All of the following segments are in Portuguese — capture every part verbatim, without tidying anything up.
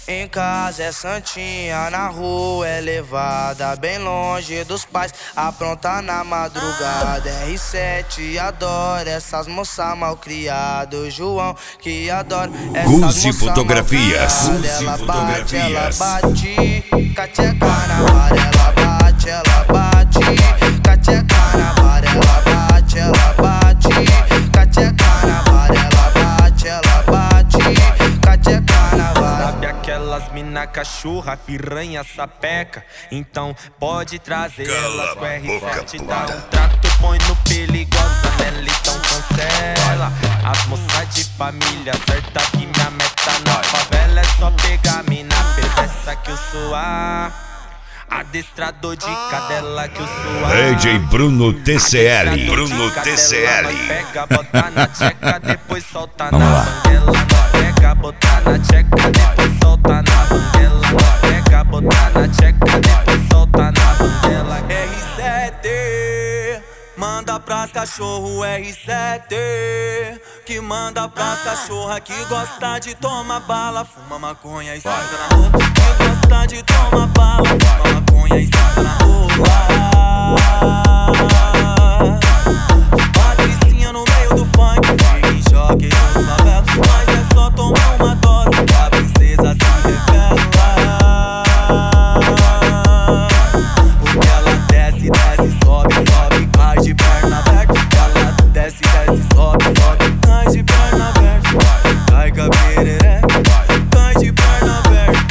Em casa é santinha, na rua é levada, bem longe dos pais, apronta na madrugada. R sete adora essas moças malcriadas. João que adora essas Guzi moças Fotografias. Ela bate, ela bate, cateca na vara, ela bate, ela bate, cateca na vara, ela bate, ela bate, cateca na vara, ela bate, ela bate, cateca na vara. Sabe aquelas mina cachorra, piranha, sapeca? Então pode trazer Cala elas com a R sete, boca, dá puta. um trato, põe no perigosa nela, então cancela. As moças de família, certa que minha meta na favela é só pegar mina perversa que eu sou a adestrador de cadela que eu sou a D J Bruno T C L. Bruno T C L. Nós pega, bota na tcheca, depois solta Vamos na lá. banguela. Nós pega, bota na tcheca, depois solta na banguela. Nós pega, bota na tcheca, depois solta na banguela. R sete, manda pras cachorro R sete, que manda pras cachorra que gosta de tomar bala, fuma maconha e senta na rua. Que gosta de tomar bala, fuma maconha e senta na rua. Patricinha no meio do funk, fica em choque nos favelas, mas é só tomar uma dose que a princesa se revela. Porque ela desce, desce, sobe, sobe, cai de perna aberta. Ela desce, desce, sobe, sobe, cai de perna aberta. Cai com a perereca, cai de perna aberta.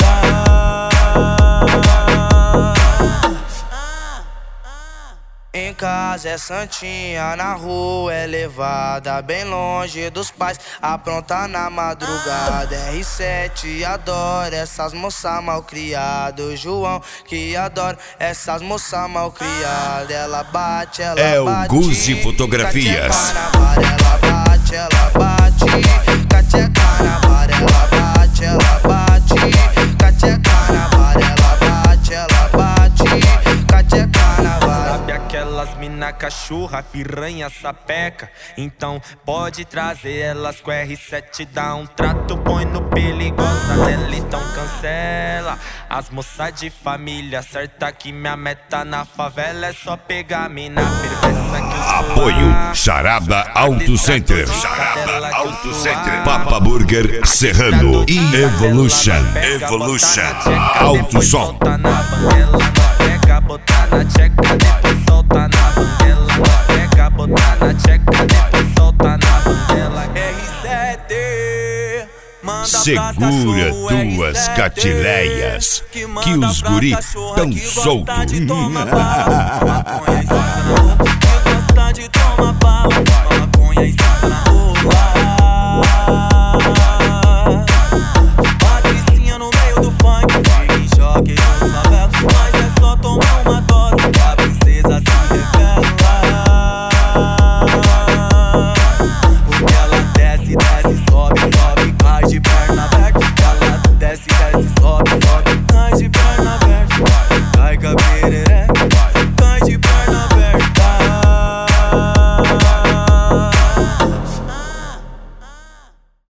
Em casa é santinha, na rua é levada, bem longe dos pais, apronta na madrugada. R sete adora essas moças malcriadas. João que adora essas moças malcriadas. Ela bate, ela É o bate, Guzi Fotografias. cateca na vara, ela bate, ela bate, cateca na vara, ela bate, ela bate, cateca na vara, ela bate, ela bate, cateca na vara. Sabe aquelas mina cachorra, piranha, sapeca? Então pode trazer elas com R sete, dá um trato, põe no perigosa nela, então cancela. As moças de família, certa que minha meta na favela é só pegar mina perversa que eu sou Apoio a Charada Auto Center. Charada Auto Center. Papa Burger Serrano. E Evolution. Evolution. Alto Som. Solta na banguela, nós pega, botar na tcheca, depois solta na banguela. Nós pega, botar na tcheca, depois solta na banguela. R sete, manda pras Segura cachorro, tuas R sete, catileias, que que manda os pras guri cachorra tão que gosta solto. de tomar bala, fuma maconha e senta na rua. Que gosta de tomar bala, fuma maconha e senta na rua. Patricinha no meio do funk, fica em choque nos favelas, mas é só tomar uma dose que a princesa se revela. Porque ela desce, desce, sobe, sobe, cai de perna aberta. Ela desce, desce, sobe, sobe,